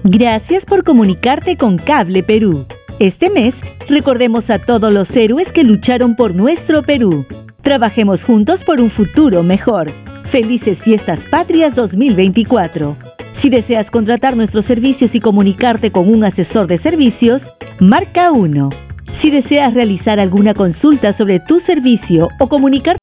Gracias por comunicarte con Cable Perú. Este mes, recordemos a todos los héroes que lucharon por nuestro Perú. Trabajemos juntos por un futuro mejor. Felices Fiestas Patrias 2024. Si deseas contratar nuestros servicios y comunicarte con un asesor de servicios, marca 1. Si deseas realizar alguna consulta sobre tu servicio o comunicarte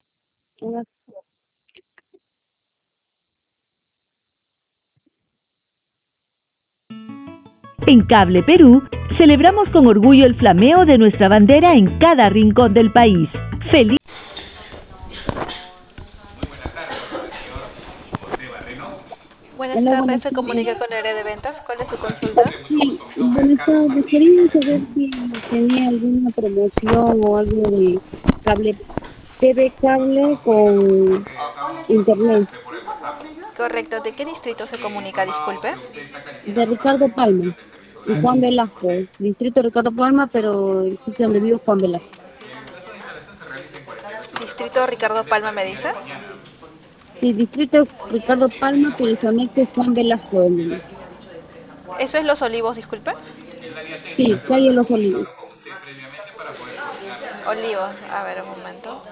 en Cable Perú, celebramos con orgullo el flameo de nuestra bandera en cada rincón del país. ¡Feliz! Buenas Hola, tardes, buenas se tardes. comunica con el área de ventas. ¿Cuál es su consulta? Sí, buenas tardes. Quería saber si tenía alguna promoción o algo de cable, TV cable con internet, Correcto, ¿de qué distrito se comunica? Disculpe. de Ricardo Palma y Juan Velasco, distrito Ricardo Palma, pero el sitio donde vivo es Juan Velasco. Distrito Ricardo Palma, ¿me dice? Sí, distrito Ricardo Palma, pero su anexo es Juan Velasco. Eso es Los Olivos, disculpe. Sí, calle Los Olivos. Olivos, a ver un momento.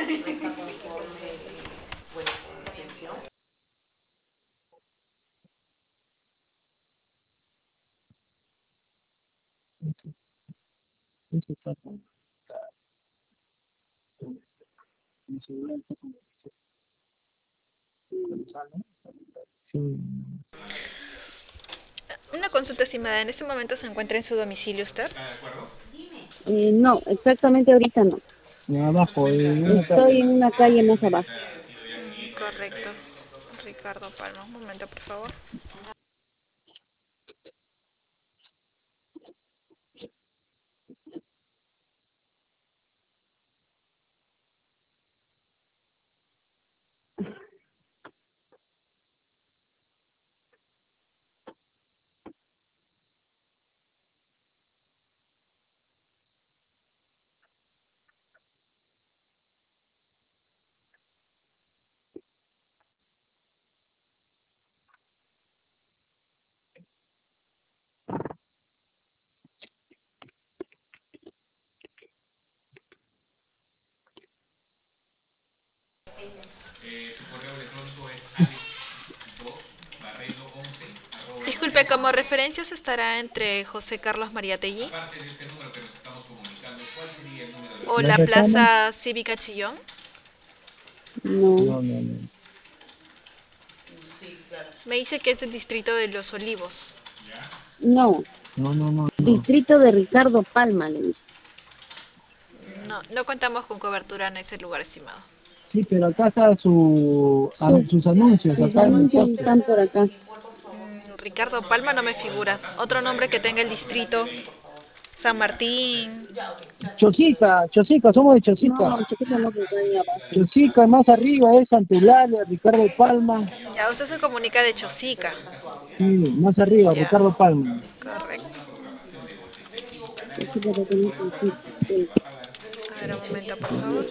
Una consulta estimada, ¿en este momento se encuentra en su domicilio usted? No, exactamente ahorita no. Abajo, Estoy en una calle más abajo. Correcto. Ricardo Palma, un momento, por favor. Disculpe, como referencias estará entre José Carlos Mariátegui o ¿la la reclama? Plaza Cívica Chillón. No, No. Me dice que es del distrito de Los Olivos. no. No. Distrito de Ricardo Palma, le dije. No, no contamos con cobertura en ese lugar, estimado. Sí, pero acá está sus anuncios, Sus acá en el anuncios poste. están por acá. Ricardo Palma no me figura. Otro nombre que tenga el distrito. San Martín. Chosica, somos de Chosica. No, chiquito, no, que está ahí abajo. Chosica, más arriba es Santa Eulalia, Ricardo Palma. Ya, usted se comunica de Chosica. Sí, más arriba, Ya, Ricardo Palma. correcto. Chiquito, que tenés que decir, sí. A ver, un momento, por favor.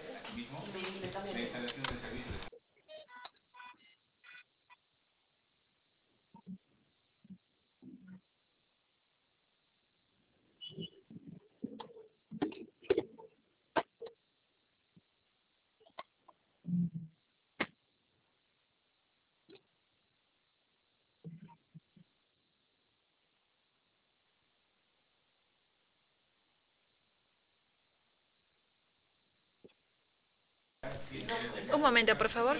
Un momento, por favor.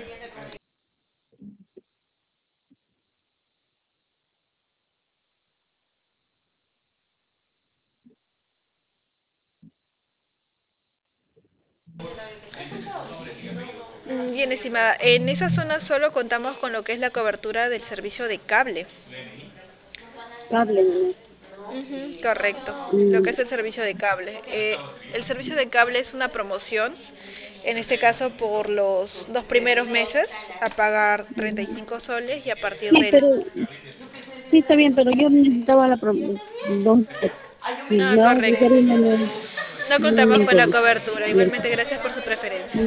Bien, estimada. En esa zona solo contamos con lo que es la cobertura del servicio de cable. Cable, ¿no? Correcto, lo que Mm, es el servicio de cable. El servicio de cable es una promoción, en este caso por los 2 primeros meses, a pagar 35 soles y a partir sí, del... pero, sí está bien, pero yo necesitaba la no, si No, me vas a correcto. ofrecer una, No no me contamos con la interesa. cobertura. Igualmente, gracias por su preferencia.